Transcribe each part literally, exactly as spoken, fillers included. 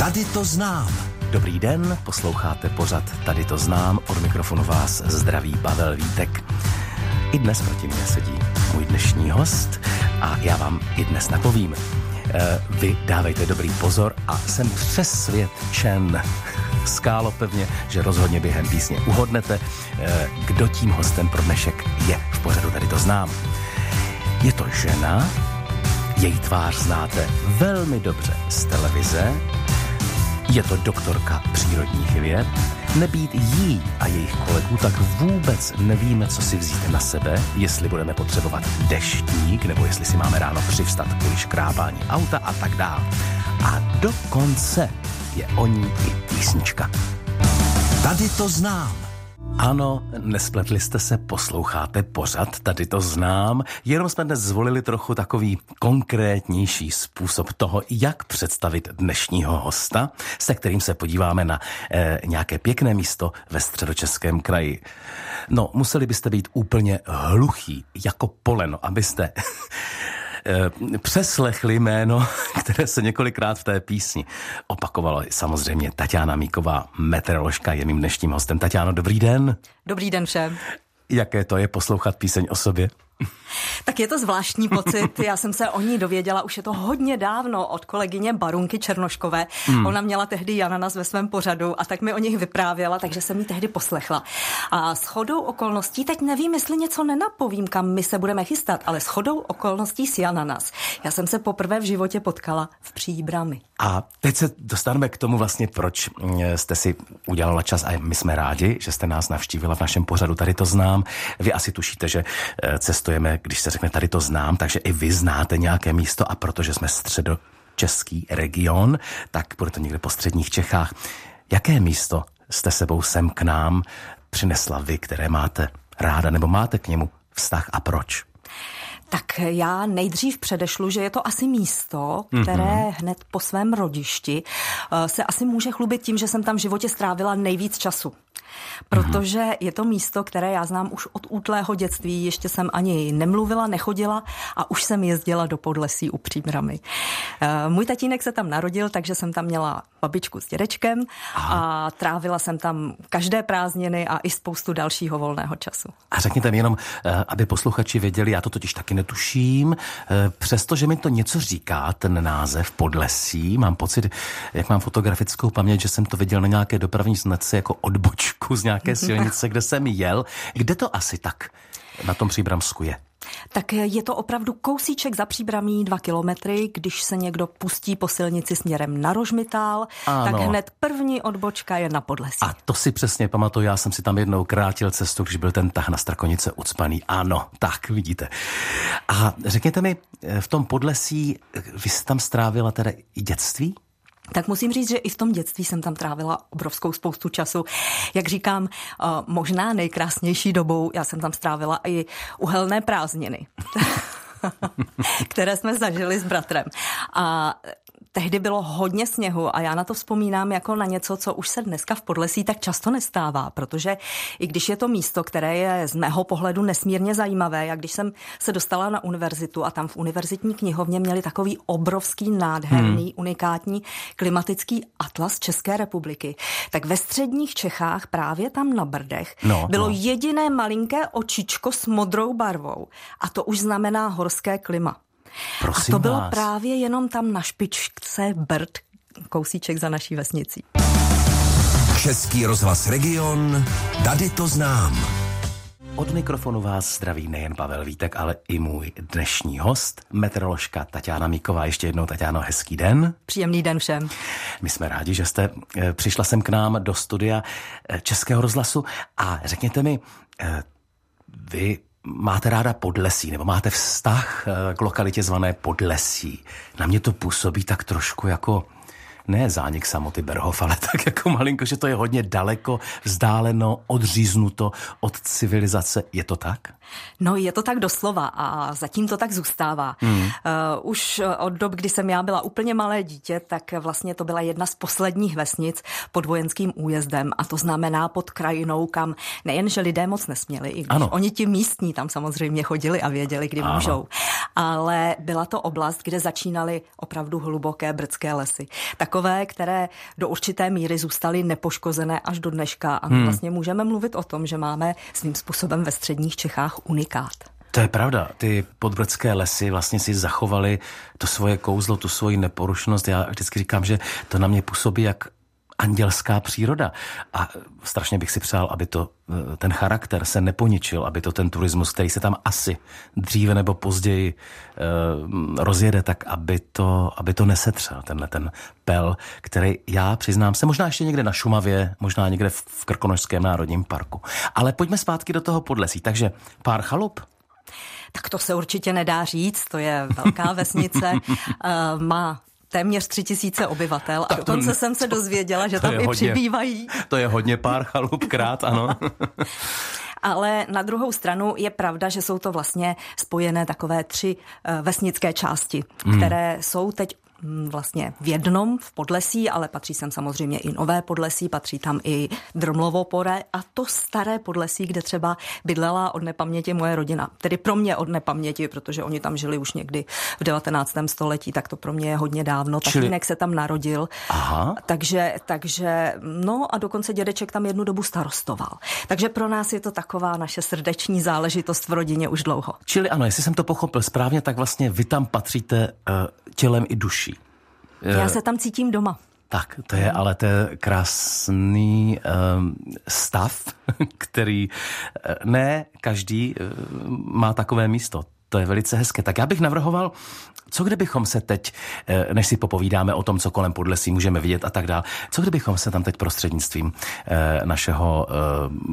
Tady to znám. Dobrý den, posloucháte pořad Tady to znám, od mikrofonu vás zdraví Pavel Vítek. I dnes proti mně sedí můj dnešní host a já vám i dnes napovím. Vy dávejte dobrý pozor a jsem přesvědčen, skálopevně, že rozhodně během písně uhodnete, kdo tím hostem pro dnešek je. V pořadu Tady to znám. Je to žena, její tvář znáte velmi dobře z televize, je to doktorka přírodních věd. Nebýt jí a jejich kolegů, tak vůbec nevíme, co si vzít na sebe, jestli budeme potřebovat deštník, nebo jestli si máme ráno přivstat kvůli škrábání auta a tak dále. A dokonce je o ní i písnička. Tady to znám. Ano, nespletli jste se, posloucháte pořad, Tady to znám, jenom jsme dnes zvolili trochu takový konkrétnější způsob toho, jak představit dnešního hosta, se kterým se podíváme na eh, nějaké pěkné místo ve Středočeském kraji. No, museli byste být úplně hluchý, jako poleno, abyste přeslechli jméno, které se několikrát v té písni opakovalo. Samozřejmě Taťána Míková, meteoroložka, je mým dnešním hostem. Taťáno, dobrý den. Dobrý den všem. Jaké to je poslouchat píseň o sobě? Tak je to zvláštní pocit. Já jsem se o ní dověděla, už je to hodně dávno, od kolegyně Barunky Černoškové. Hmm. Ona měla tehdy Jananas ve svém pořadu a tak mi o nich vyprávěla, takže jsem ji tehdy poslechla. A shodou okolností, teď nevím, jestli něco nenapovím, kam my se budeme chystat, ale shodou okolností s Jananas. Já jsem se poprvé v životě potkala v Příbrami. A teď se dostaneme k tomu vlastně, proč jste si udělala čas a my jsme rádi, že jste nás navštívila v našem pořadu. Tady to znám. Vy asi tušíte, že cestujeme, když se řekne Tady to znám, takže i vy znáte nějaké místo a protože jsme středočeský region, tak bude to někde po středních Čechách. Jaké místo jste sebou sem k nám přinesla vy, které máte ráda, nebo máte k němu vztah a proč? Tak já nejdřív předešlu, že je to asi místo, které mm-hmm. hned po svém rodišti se asi může chlubit tím, že jsem tam v životě strávila nejvíc času. Protože je to místo, které já znám už od útlého dětství, ještě jsem ani nemluvila, nechodila a už jsem jezdila do Podlesí u Příbrami. Můj tatínek se tam narodil, takže jsem tam měla babičku s dědečkem a trávila jsem tam každé prázdniny a i spoustu dalšího volného času. A řekněte mi jenom, aby posluchači věděli, já to totiž taky netuším, přestože mi to něco říká, ten název Podlesí, mám pocit, jak mám fotografickou paměť, že jsem to viděl na nějaké dopravní značce jako odbočku z nějaké silnice, kde jsem jel. Kde to asi tak na tom Příbramsku je? Tak je to opravdu kousíček za Příbramí, dva kilometry. Když se někdo pustí po silnici směrem na Rožmitál, ano. Tak hned první odbočka je na Podlesí. A to si přesně pamatuju, já jsem si tam jednou krátil cestu, když byl ten tah na Strakonice ucpaný. Ano, tak vidíte. A řekněte mi, v tom Podlesí, vy jste tam strávila teda i dětství? Tak musím říct, že i v tom dětství jsem tam trávila obrovskou spoustu času. Jak říkám, možná nejkrásnější dobou, já jsem tam strávila i uhelné prázdniny, které jsme zažili s bratrem. A tehdy bylo hodně sněhu a já na to vzpomínám jako na něco, co už se dneska v Podlesí tak často nestává, protože i když je to místo, které je z mého pohledu nesmírně zajímavé, jak když jsem se dostala na univerzitu a tam v univerzitní knihovně měli takový obrovský, nádherný, hmm. unikátní klimatický atlas České republiky, tak ve středních Čechách právě tam na Brdech no, bylo no. jediné malinké očičko s modrou barvou a to už znamená horské klima. Prosím a to bylo vás. právě jenom tam na špičce Brd, kousíček za naší vesnicí. Český rozhlas Region, Tady to znám. Od mikrofonu vás zdraví nejen Pavel Vítek, ale i můj dnešní host, meteoroložka Taťána Míková. Ještě jednou, Taťáno, hezký den. Příjemný den všem. My jsme rádi, že jste přišla sem k nám do studia Českého rozhlasu a řekněte mi, vy máte ráda Podlesí, nebo máte vztah k lokalitě zvané Podlesí. Na mě to působí tak trošku jako, ne zánik samoty Berhof, ale tak jako malinko, že to je hodně daleko, vzdáleno, odříznuto od civilizace. Je to tak? No je to tak doslova a zatím to tak zůstává. Hmm. Uh, už od dob, kdy jsem já byla úplně malé dítě, tak vlastně to byla jedna z posledních vesnic pod vojenským újezdem a to znamená pod krajinou, kam nejen, že lidé moc nesměli, i když ano. oni ti místní tam samozřejmě chodili a věděli, kdy ano. můžou, ale byla to oblast, kde začínaly opravdu hluboké brdské lesy. Takové, které do určité míry zůstaly nepoškozené až do dneška a my hmm. vlastně můžeme mluvit o tom, že máme svým způsobem ve středních Čechách unikát. To je pravda. Ty podbrdské lesy vlastně si zachovaly to svoje kouzlo, tu svoji neporušnost. Já vždycky říkám, že to na mě působí jak andělská příroda. A strašně bych si přál, aby to ten charakter se neponičil, aby to ten turismus, který se tam asi dříve nebo později eh, rozjede, tak aby to, aby to nesetřel, tenhle ten pel, který já přiznám se možná ještě někde na Šumavě, možná někde v, v Krkonošském národním parku. Ale pojďme zpátky do toho Podlesí. Takže pár chalup. Tak to se určitě nedá říct, to je velká vesnice, uh, má téměř tři tisíce obyvatel a dokonce ne... jsem se dozvěděla, že tam i hodně, přibývají. To je hodně pár chalup krát, ano. Ale na druhou stranu je pravda, že jsou to vlastně spojené takové tři uh, vesnické části, hmm. které jsou teď vlastně v jednom v Podlesí, ale patří sem samozřejmě i Nové Podlesí, patří tam i Drmlovo Pole a to staré Podlesí, kde třeba bydlela od nepaměti moje rodina. Tedy pro mě od nepaměti, protože oni tam žili už někdy v devatenáctém století, tak to pro mě je hodně dávno. Čili... Tatínek se tam narodil. Aha. Takže, takže, no a dokonce dědeček tam jednu dobu starostoval. Takže pro nás je to taková naše srdeční záležitost v rodině už dlouho. Čili ano, jestli jsem to pochopil správně, tak vlastně vy tam patříte uh, tělem i duší. Já se tam cítím doma. Tak, to je ale to je krásný um, stav, který ne každý um, má takové místo. To je velice hezké. Tak já bych navrhoval, co kdybychom se teď, než si popovídáme o tom, co kolem Podlesí můžeme vidět a tak dále, co kdybychom se tam teď prostřednictvím eh, našeho eh,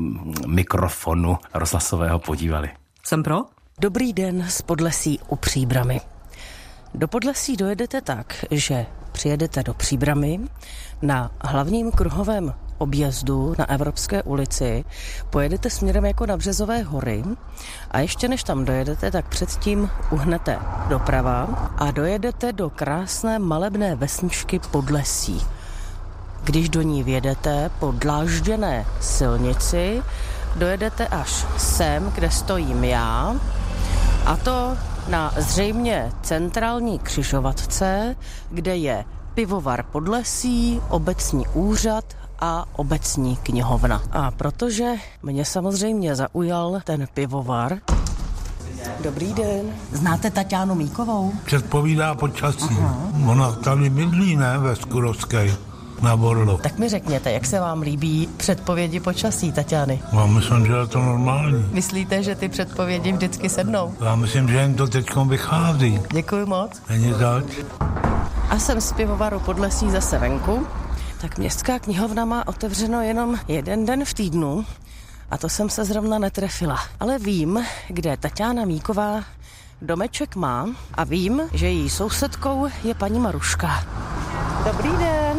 mikrofonu rozhlasového podívali. Jsem pro? Dobrý den z Podlesí u Příbrami. Do Podlesí dojedete tak, že přijedete do Příbramy na hlavním kruhovém objezdu na Evropské ulici, pojedete směrem jako na Březové hory a ještě než tam dojedete, tak předtím uhnete doprava a dojedete do krásné malebné vesničky Podlesí. Když do ní vjedete po dlážděné silnici, dojedete až sem, kde stojím já, a to na zřejmě centrální křižovatce, kde je pivovar Podlesí, obecní úřad a obecní knihovna. A protože mě samozřejmě zaujal ten pivovar... Dobrý den. Znáte Taťánu Míkovou? Předpovídá počasí. Aha. Ona tady bydlí, ne, ve Skurovské, na Borlu. Tak mi řekněte, jak se vám líbí předpovědi počasí, Taťány? Já myslím, že je to normální. Myslíte, že ty předpovědi vždycky sednou? Já myslím, že jim to teďkom vychází. Děkuji moc. Není zač. A jsem z pivovaru Podlesí zase venku. Tak městská knihovna má otevřeno jenom jeden den v týdnu a to jsem se zrovna netrefila. Ale vím, kde Taťána Míková domeček má a vím, že její sousedkou je paní Maruška. Dobrý den.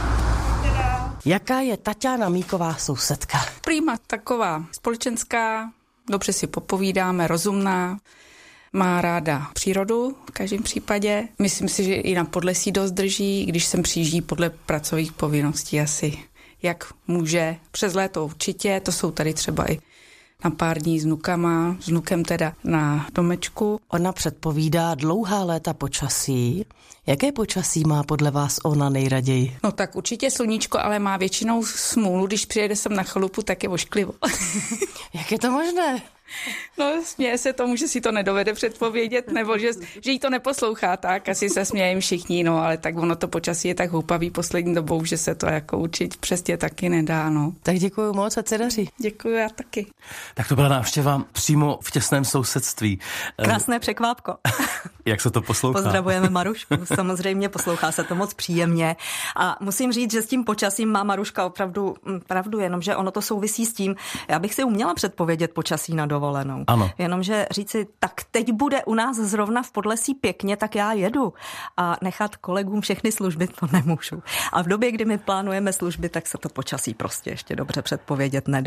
Teda. Jaká je Taťána Míková sousedka? Prýma, taková společenská, dobře si popovídáme, rozumná, má ráda přírodu v každém případě. Myslím si, že i na Podlesí dost drží, když sem přijíždí podle pracovních povinností asi. Jak může, přes léto určitě, to jsou tady třeba i na pár dní s vnukama, s vnukem teda na domečku. Ona předpovídá dlouhá léta počasí. Jaké počasí má podle vás ona nejraději? No tak určitě sluníčko, ale má většinou smůlu, když přijede sem na chalupu, tak je ošklivo. Jak je to možné? No, směje se tomu, že si to nedovede předpovědět, nebo že, že jí to neposlouchá, tak asi se smějeme všichni, no, ale tak ono to počasí je tak houpavý poslední dobou, že se to jako určit přesně taky nedá, no. Tak děkuju moc a se daří. Děkuju, já taky. Tak to byla návštěva přímo v těsném sousedství. Krásné překvápko. Jak se to poslouchá? Pozdravujeme Marušku, samozřejmě poslouchá se to moc příjemně a musím říct, že s tím počasím má Maruška opravdu pravdu, jenomže ono to souvisí s tím, já bych si uměla předpovědět počasí na dovolenou. Ano. Jenomže říci, tak teď bude u nás zrovna v Podlesí pěkně, tak já jedu a nechat kolegům všechny služby, to nemůžu. A v době, kdy my plánujeme služby, tak se to počasí prostě ještě dobře předpovědět nedá.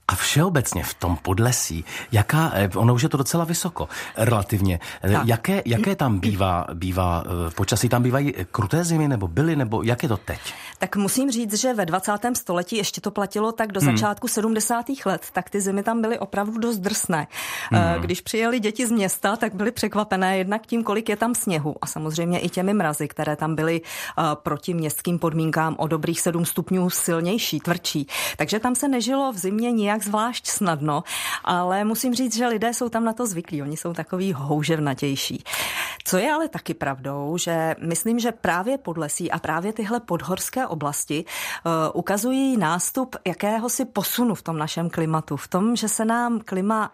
A všeobecně v tom Podlesí, jaká, ono už je to docela vysoko, relativně, tak. jaké, jaké tam bývá, bývá počasí, tam bývají kruté zimy, nebo byly, nebo jak je to teď? Tak musím říct, že ve dvacátém století ještě to platilo tak do hmm. začátku sedmdesátých let, tak ty zimy tam byly opravdu dost drsné. Hmm. Když přijeli děti z města, tak byly překvapené jednak tím, kolik je tam sněhu a samozřejmě i těmi mrazy, které tam byly proti městským podmínkám o dobrých sedm stupňů silnější, tvrdší. Takže tam se nežilo v zimě nijak zvlášť snadno, ale musím říct, že lidé jsou tam na to zvyklí, oni jsou takový houževnatější. Co je ale taky pravdou, že myslím, že právě Podlesí a právě tyhle podhorské oblasti uh, ukazují nástup jakéhosi posunu v tom našem klimatu, v tom, že se nám klima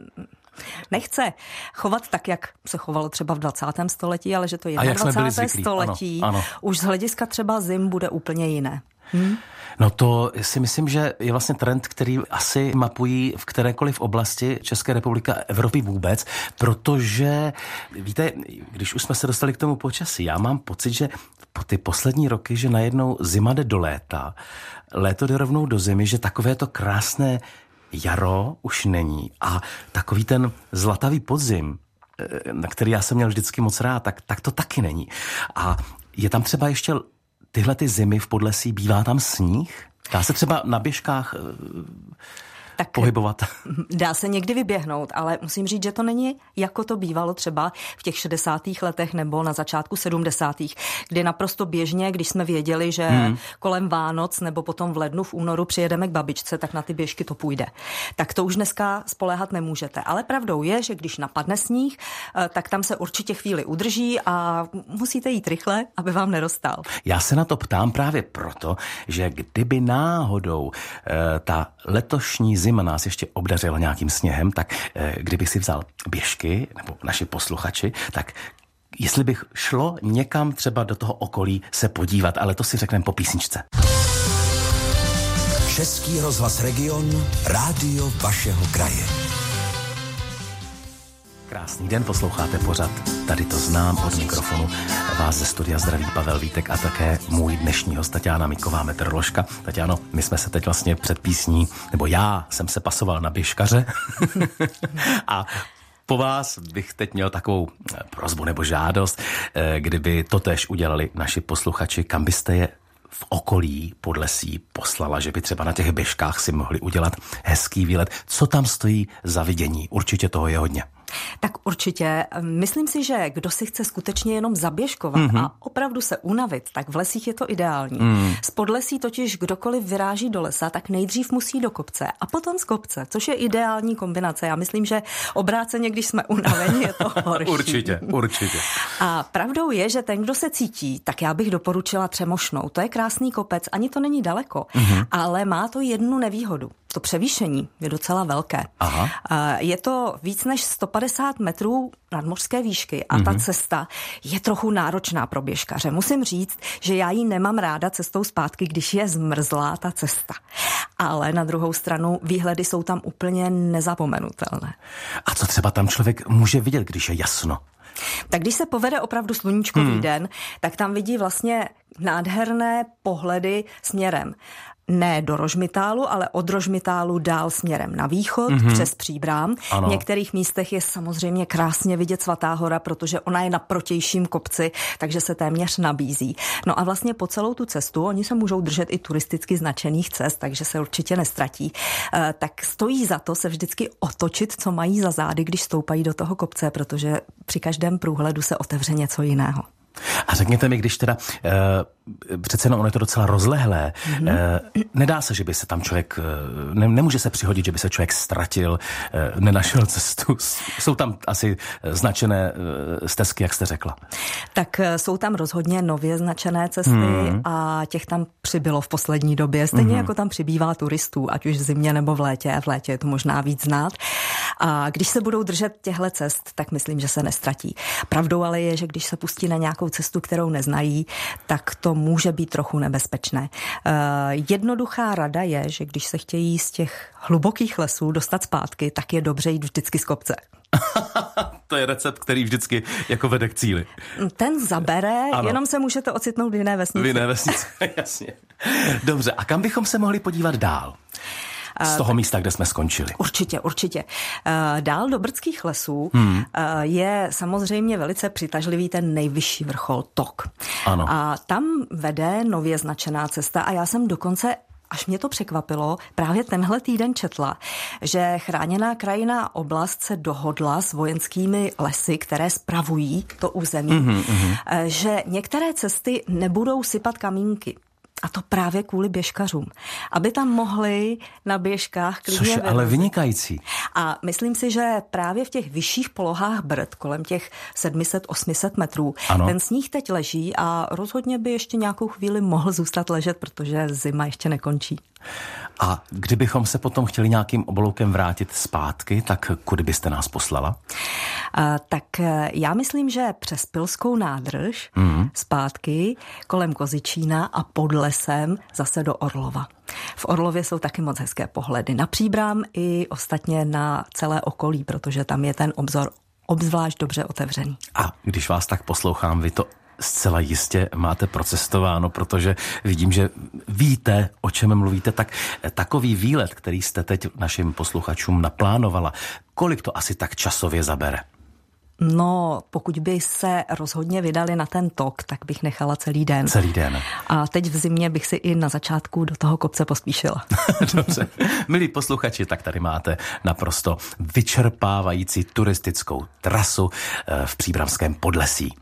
nechce chovat tak, jak se chovalo třeba v dvacátém století, ale že to jednadvacátém století ano, ano. už z hlediska třeba zim bude úplně jiné. Hmm? No to si myslím, že je vlastně trend, který asi mapují v kterékoliv oblasti České republiky a Evropy vůbec, protože víte, když už jsme se dostali k tomu počasí, já mám pocit, že po ty poslední roky, že najednou zima jde do léta, léto jde rovnou do zimy, že takové to krásné jaro už není a takový ten zlatavý podzim, na který já jsem měl vždycky moc rád, tak, tak to taky není. A je tam třeba ještě tyhle ty zimy v Podlesí, bývá tam sníh? Dá se třeba na běžkách tak pohybovat? Dá se někdy vyběhnout, ale musím říct, že to není jako to bývalo třeba v těch šedesátých letech nebo na začátku sedmdesátých, kdy naprosto běžně, když jsme věděli, že hmm. kolem Vánoc nebo potom v lednu, v únoru přijedeme k babičce, tak na ty běžky to půjde. Tak to už dneska spoléhat nemůžete. Ale pravdou je, že když napadne sníh, tak tam se určitě chvíli udrží a musíte jít rychle, aby vám neroztal. Já se na to ptám právě proto, že kdyby náhodou e, ta letošní zima nás ještě obdařila nějakým sněhem, tak e, kdybych si vzal běžky, nebo naši posluchači, tak jestli bych šlo někam třeba do toho okolí se podívat, ale to si řekneme po písničce. Český rozhlas Region, rádio vašeho kraje. Krásný den, posloucháte pořad Tady to znám, od mikrofonu vás ze studia zdraví Pavel Vítek a také můj dnešní host Taťána Miková, meteoroložka. Taťáno, my jsme se teď vlastně před písní, nebo já jsem se pasoval na běžkaře a po vás bych teď měl takovou prosbu nebo žádost, kdyby to též udělali naši posluchači, kam byste je v okolí Podlesí poslala, že by třeba na těch běžkách si mohli udělat hezký výlet. Co tam stojí za vidění? Určitě toho je hodně. Tak určitě. Myslím si, že kdo si chce skutečně jenom zaběžkovat mm-hmm. a opravdu se unavit, tak v lesích je to ideální. Mm. Z Podlesí totiž kdokoliv vyráží do lesa, tak nejdřív musí do kopce a potom z kopce, což je ideální kombinace. Já myslím, že obráceně, když jsme unaveni, je to horší. Určitě, určitě. A pravdou je, že ten, kdo se cítí, tak já bych doporučila Třemošnou. To je krásný kopec, ani to není daleko, mm-hmm. ale má to jednu nevýhodu. To převýšení je docela velké. Aha. Je to víc než sto padesát metrů nadmořské výšky a mm-hmm. ta cesta je trochu náročná pro běžkaře. Musím říct, že já ji nemám ráda cestou zpátky, když je zmrzlá ta cesta. Ale na druhou stranu výhledy jsou tam úplně nezapomenutelné. A co třeba tam člověk může vidět, když je jasno? Tak když se povede opravdu sluníčkový hmm. den, tak tam vidí vlastně nádherné pohledy směrem ne do Rožmitálu, ale od Rožmitálu dál směrem na východ, mm-hmm. přes Příbram. Ano. V některých místech je samozřejmě krásně vidět Svatá hora, protože ona je na protějším kopci, takže se téměř nabízí. No a vlastně po celou tu cestu, oni se můžou držet i turisticky značených cest, takže se určitě nestratí. E, tak stojí za to se vždycky otočit, co mají za zády, když stoupají do toho kopce, protože při každém průhledu se otevře něco jiného. A řekněte mi, když teda, e, přece no, ono je to docela rozlehlé, mm-hmm. e, nedá se, že by se tam člověk, ne, nemůže se přihodit, že by se člověk ztratil, e, nenašel cestu. Jsou tam asi značené e, stezky, jak jste řekla. Tak jsou tam rozhodně nově značené cesty mm. a těch tam přibylo v poslední době. Stejně mm. jako tam přibývá turistů, ať už v zimě nebo v létě. V létě je to možná víc znát. A když se budou držet těchto cest, tak myslím, že se nestratí. Pravdou ale je, že když se pustí na nějakou cestu, kterou neznají, tak to může být trochu nebezpečné. Uh, jednoduchá rada je, že když se chtějí z těch hlubokých lesů dostat zpátky, tak je dobře jít vždycky z kopce. To je recept, který vždycky jako vede k cíli. Ten zabere, ano. Jenom se můžete ocitnout v jiné vesnici. V jiné vesnici, jasně. Dobře, a kam bychom se mohli podívat dál? Z toho místa, kde jsme skončili. Určitě, určitě. Dál do Brdských lesů hmm. je samozřejmě velice přitažlivý ten nejvyšší vrchol Tok. Ano. A tam vede nově značená cesta a já jsem dokonce, až mě to překvapilo, právě tenhle týden četla, že chráněná krajinná oblast se dohodla s vojenskými lesy, které spravují to území, mm-hmm. že některé cesty nebudou sypat kamínky. A to právě kvůli běžkařům. Aby tam mohli na běžkách klidně Což je ale vynikající. A myslím si, že právě v těch vyšších polohách Brd, kolem těch sedm set osm set metrů, ano. ten sníh teď leží a rozhodně by ještě nějakou chvíli mohl zůstat ležet, protože zima ještě nekončí. A kdybychom se potom chtěli nějakým obloukem vrátit zpátky, tak kudy byste nás poslala? A, tak já myslím, že přes Pilskou nádrž mm. zpátky, kolem Kozičína a pod lesem zase do Orlova. V Orlově jsou taky moc hezké pohledy na Příbram i ostatně na celé okolí, protože tam je ten obzor obzvlášť dobře otevřený. A když vás tak poslouchám, vy to zcela jistě máte procestováno, protože vidím, že víte, o čem mluvíte, tak takový výlet, který jste teď našim posluchačům naplánovala, kolik to asi tak časově zabere? No, pokud by se rozhodně vydali na ten Tok, tak bych nechala celý den. Celý den. A teď v zimě bych si i na začátku do toho kopce pospíšila. Dobře. Milí posluchači, tak tady máte naprosto vyčerpávající turistickou trasu v Příbramském Podlesí.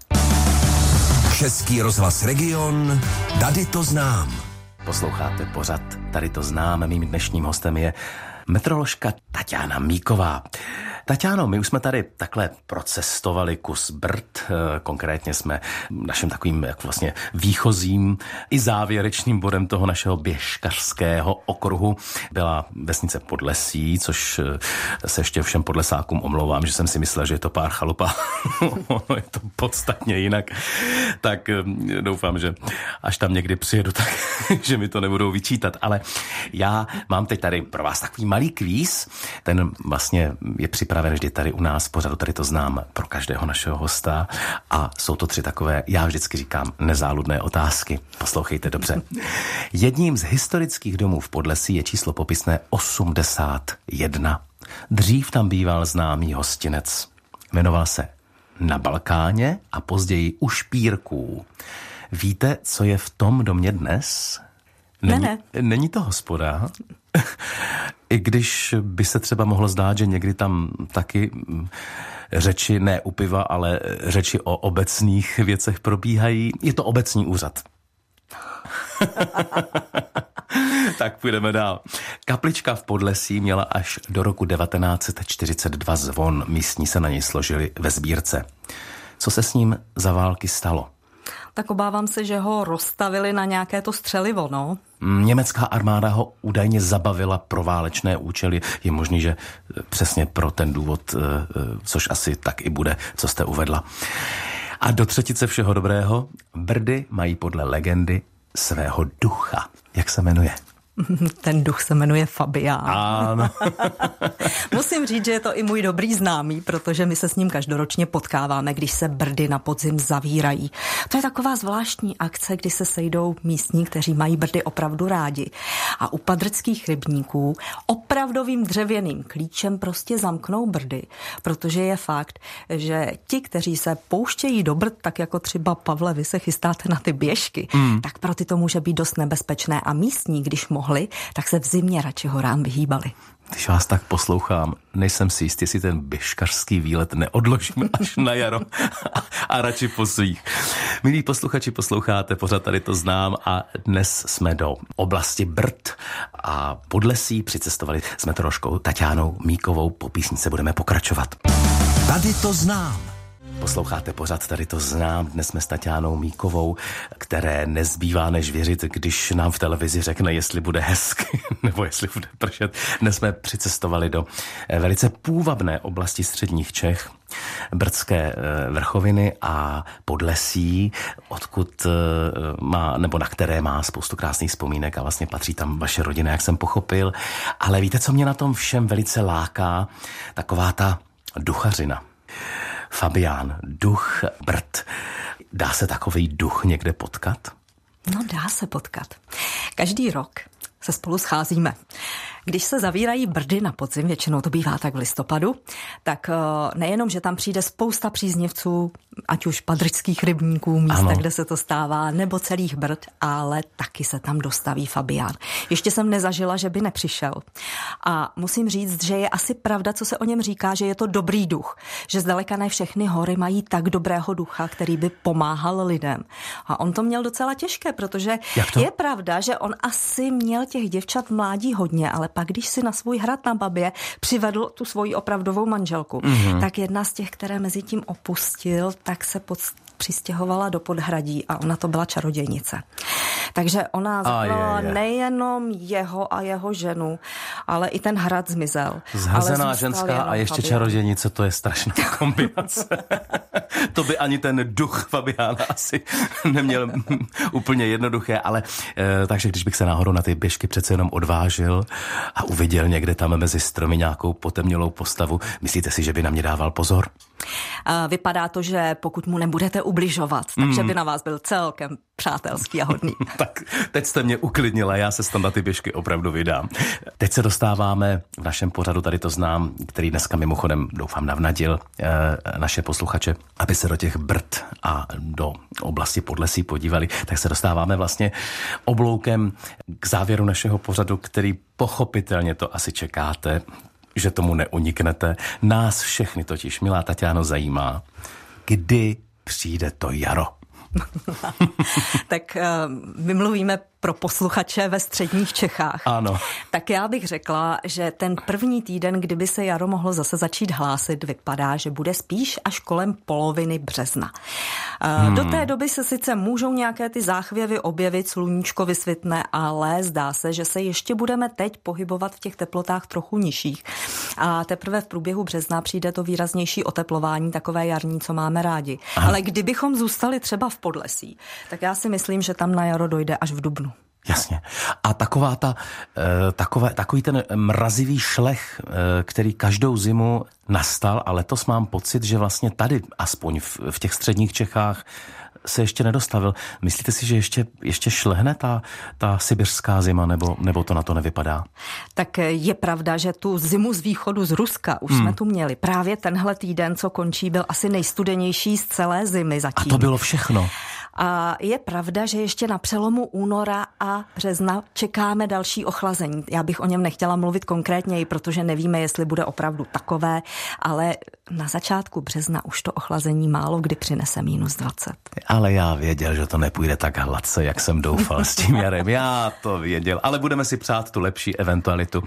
Český rozhlas Region, tady to znám. Posloucháte pořad, tady to znám. Mým dnešním hostem je meteoroložka Taťána Míková. Taťáno, my už jsme tady takhle procestovali kus Brd, konkrétně jsme naším takovým jak vlastně výchozím i závěrečným bodem toho našeho běžkařského okruhu byla vesnice Podlesí, což se ještě všem podlesákům omlouvám, že jsem si myslel, že je to pár chalupa. Ono je to podstatně jinak. Tak doufám, že až tam někdy přijedu, tak že mi to nebudou vyčítat. Ale já mám teď tady pro vás takový malý kvíz. Ten vlastně je připraven vždy tady u nás, pořadu tady to znám pro každého našeho hosta a jsou to tři takové, já vždycky říkám, nezáludné otázky. Poslouchejte dobře. Jedním z historických domů v Podlesí je číslo popisné osmdesát jedna. Dřív tam býval známý hostinec. Jmenoval se Na Balkáně a později U Špírků. Víte, co je v tom domě dnes? Není, ne, ne. Není to hospoda? I když by se třeba mohlo zdát, že někdy tam taky řeči, ne u piva, ale řeči o obecných věcech probíhají. Je to obecní úřad. Tak půjdeme dál. Kaplička v Podlesí měla až do roku devatenáct set čtyřicet dva zvon. Místní se na něj složili ve sbírce. Co se s ním za války stalo? Tak obávám se, že ho rozstavili na nějaké to střelivo, no. Německá armáda ho údajně zabavila pro válečné účely. Je možný, že přesně pro ten důvod, což asi tak i bude, co jste uvedla. A do třetice všeho dobrého, Brdy mají podle legendy svého ducha. Jak se jmenuje? Ten duch se jmenuje Fabián. Ano. Musím říct, že je to i můj dobrý známý, protože my se s ním každoročně potkáváme, když se Brdy na podzim zavírají. To je taková zvláštní akce, kdy se sejdou místní, kteří mají Brdy opravdu rádi. A u padrckých rybníků opravdovým dřevěným klíčem prostě zamknou Brdy, protože je fakt, že ti, kteří se pouštějí do Brd, tak jako třeba Pavle, vy se chystáte na ty běžky, mm. tak pro ty to může být dost nebezpečné a místní, když mohli, tak se v zimě radši horám vyhýbali. Když vás tak poslouchám, nejsem si jistý, jestli ten běžkařský výlet neodložíme až na jaro a, a radši po svých. Milí posluchači, posloucháte, pořád tady to znám a dnes jsme do oblasti Brd a Podlesí přicestovali s meteoroložkou Taťánou Míkovou. Po písničce budeme pokračovat. Tady to znám. Posloucháte pořád, tady to znám. Dnes jsme s Taťánou Míkovou, které nezbývá než věřit, když nám v televizi řekne, jestli bude hezky nebo jestli bude pršet. Dnes jsme přicestovali do velice půvabné oblasti středních Čech, Brdské vrchoviny a Podlesí, odkud má, nebo na které má spoustu krásných vzpomínek a vlastně patří tam vaše rodina, jak jsem pochopil. Ale víte, co mě na tom všem velice láká? Taková ta duchařina. Fabián, duch Brd. Dá se takový duch někde potkat? No, dá se potkat. Každý rok se spolu scházíme. Když se zavírají Brdy na podzim, většinou to bývá tak v listopadu, tak nejenom, že tam přijde spousta příznivců, ať už padrických rybníků, místa, ano. kde se to stává, nebo celých Brd, ale taky se tam dostaví Fabián. Ještě jsem nezažila, že by nepřišel. A musím říct, že je asi pravda, co se o něm říká, že je to dobrý duch, že zdaleka ne všechny hory mají tak dobrého ducha, který by pomáhal lidem. A on to měl docela těžké, protože je pravda, že on asi měl těch děvčat mládí hodně, ale pak, když si na svůj hrad na Babě přivedl tu svoji opravdovou manželku, mm-hmm. tak jedna z těch, které mezi tím opustil, tak se pod, přistěhovala do Podhradí a ona to byla čarodějnice. Takže ona zabrala nejenom jeho a jeho ženu, ale i ten hrad zmizel. Zhazená ženská a ještě Fabián. Čarodějnice, to je strašná kombinace. To by ani ten duch Fabiána asi neměl úplně jednoduché, ale e, takže když bych se náhodou na ty běžky přece jenom odvážil a uviděl někde tam mezi stromy nějakou potemnělou postavu, myslíte si, že by na mě dával pozor? Vypadá to, že pokud mu nebudete ubližovat, takže by na vás byl celkem přátelský a hodný. Tak teď jste mě uklidnila, já se tam na ty běžky opravdu vydám. Teď se dostáváme v našem pořadu, tady to znám, který dneska mimochodem doufám navnadil e, naše posluchače, aby se do těch Brd a do oblasti Podlesí podívali, tak se dostáváme vlastně obloukem k závěru našeho pořadu, který pochopitelně to asi čekáte, že tomu neuniknete. Nás všechny totiž, milá Taťáno, zajímá, kdy přijde to jaro. Tak my mluvíme pro posluchače ve středních Čechách. Ano. Tak já bych řekla, že ten první týden, kdyby se jaro mohlo zase začít hlásit, vypadá, že bude spíš až kolem poloviny března. Hmm. Do té doby se sice můžou nějaké ty záchvěvy objevit, sluníčko vysvitne, ale zdá se, že se ještě budeme teď pohybovat v těch teplotách trochu nižších. A teprve v průběhu března přijde to výraznější oteplování, takové jarní, co máme rádi. Aha. Ale kdybychom zůstali třeba v Podlesí, tak já si myslím, že tam na jaro dojde až v dubnu. Jasně. A taková ta, takové, takový ten mrazivý šlech, který každou zimu nastal, a letos mám pocit, že vlastně tady, aspoň v, v těch středních Čechách, se ještě nedostavil. Myslíte si, že ještě, ještě šlehne ta, ta sibiřská zima, nebo, nebo to na to nevypadá? Tak je pravda, že tu zimu z východu z Ruska už hmm. jsme tu měli. Právě tenhle týden, co končí, byl asi nejstudenější z celé zimy zatím. A to bylo všechno. A je pravda, že ještě na přelomu února a března čekáme další ochlazení. Já bych o něm nechtěla mluvit konkrétněji, protože nevíme, jestli bude opravdu takové, ale na začátku března už to ochlazení málo kdy přinese mínus dvacet. Ale já věděl, že to nepůjde tak hladce, jak jsem doufal s tím jarem. Já to věděl, ale budeme si přát tu lepší eventualitu.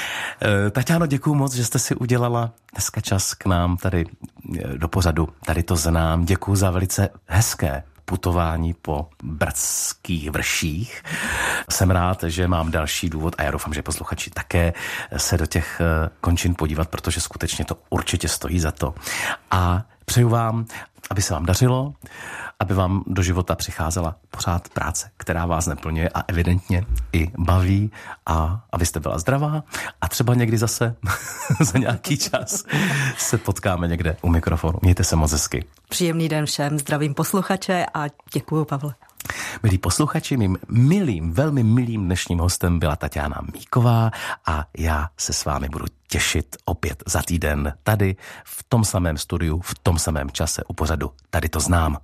E, Taťáno, děkuju moc, že jste si udělala dneska čas k nám tady do pořadu. Tady to znám. Děkuju za velice hezké putování po brdských vrších. Jsem rád, že mám další důvod a já doufám, že posluchači také se do těch končin podívat, protože skutečně to určitě stojí za to. A přeju vám, aby se vám dařilo, aby vám do života přicházela pořád práce, která vás neplňuje a evidentně i baví, a abyste byla zdravá a třeba někdy zase za nějaký čas se potkáme někde u mikrofonu. Mějte se moc hezky. Příjemný den všem, zdravím posluchače a děkuju, Pavle. Milí posluchači, mým milým, velmi milým dnešním hostem byla Taťána Míková a já se s vámi budu těšit opět za týden tady v tom samém studiu, v tom samém čase u pořadu Tady to znám.